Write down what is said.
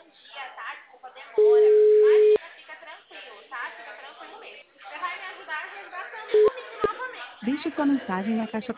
bom dia, tá? Desculpa a demora. Imagina, fica tranquilo, tá? Fica tranquilo mesmo. Você vai me ajudar também novamente, Deixe né? sua mensagem na caixa